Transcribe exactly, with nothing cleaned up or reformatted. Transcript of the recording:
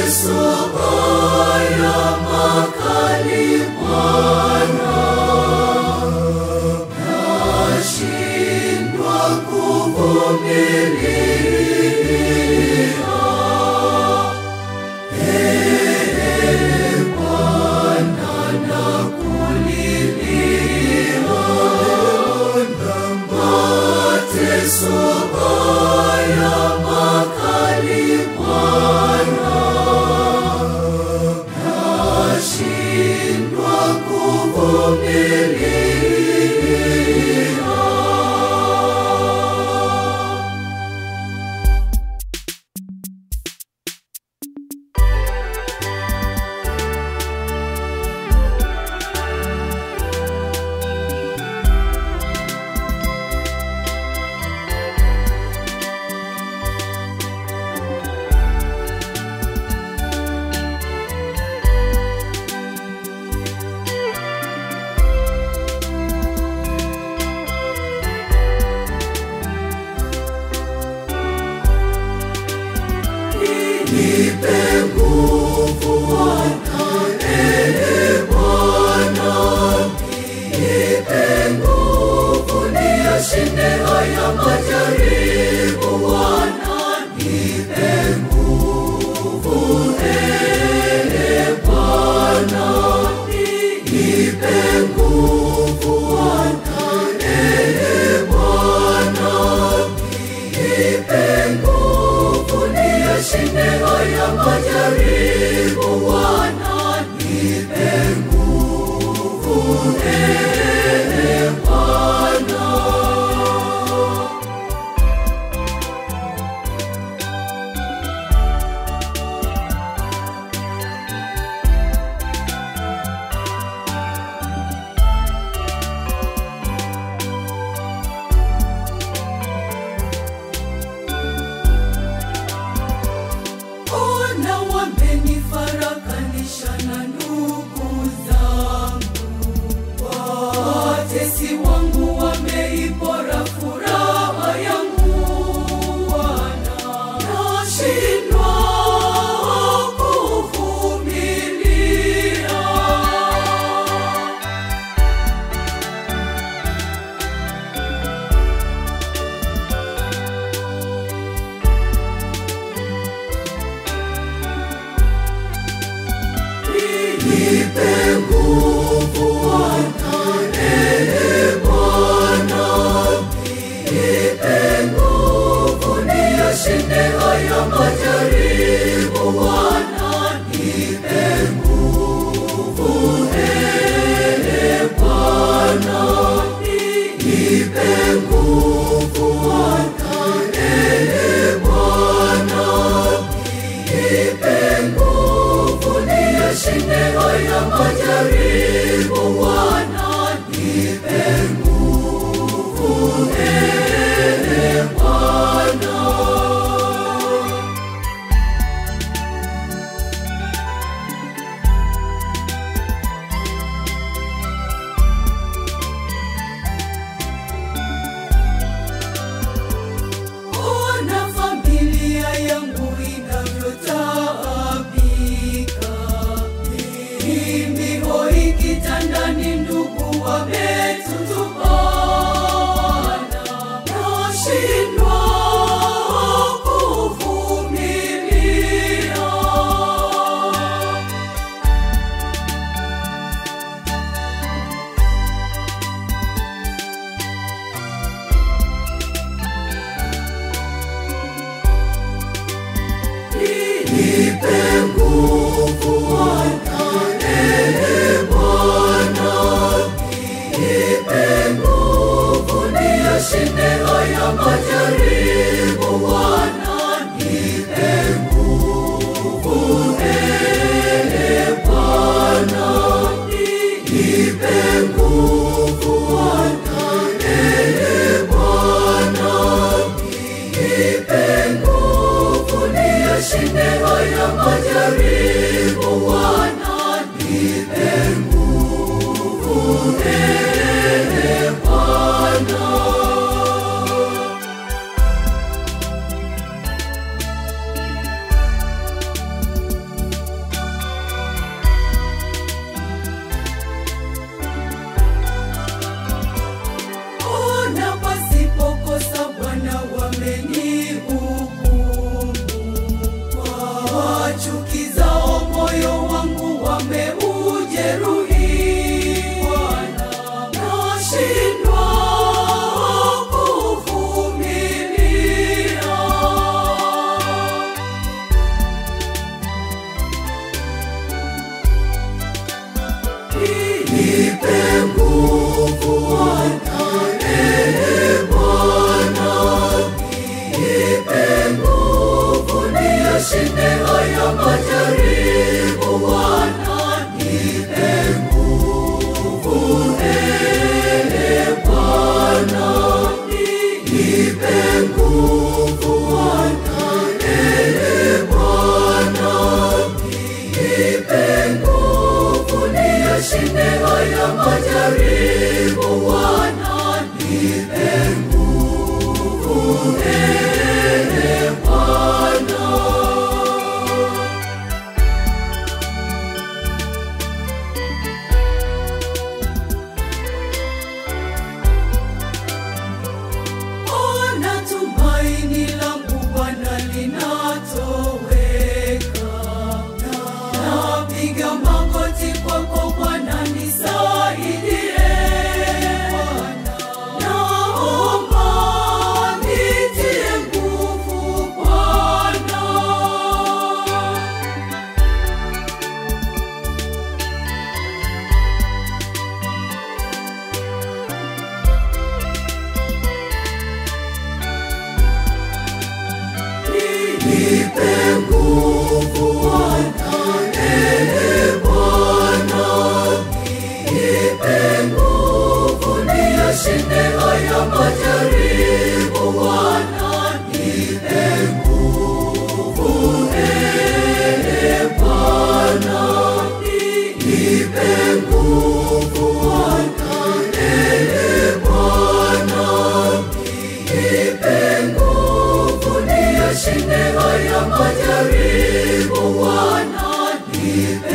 mateso haya makali Bwana, nashindwa kuvumilia. Ee Bwana, nakulilia, mateso haya makali Bwana, nashindwa kuvumilia. Nipe nguvu Bwana, ee Bwana, nipe nguvu niyashinde haya majaribu Bwana, nipe nguvu ee Bwana, nipe nguvu Bwana, ee Bwana, nipe nguvu niyashinde haya majaribu Bwana, nipe nguvu ee Bwana. Ona wamenifarakanisha na ndugu zangu, watesi wangu wameipora furaha yangu Bwana, nashindwa kuvumilia. Nipe nguvu Bwana, ee Bwana, nipe nguvu niyashinde haya majaribu Bwana, nipe nguvu ee Bwana, nipe nguvu Bwana, ee Bwana, nipe nguvu niyashinde haya majaribu Bwana, nipe nguvu ee Bwana. Ona familia yangu inavyotaabika, mimi hoi kitandani, ndugu wametutupana, nashindwa kuvumilia. Nipe nguvu Bwana, ee Bwana, nipe nguvu niyashinde haya majaribu Bwana, nipe nguvu ee Bwana, nipe nguvu Bwana, ee Bwana, nipe nguvu niyashinde haya majaribu Bwana, nipe nguvu ee Bwana. nipe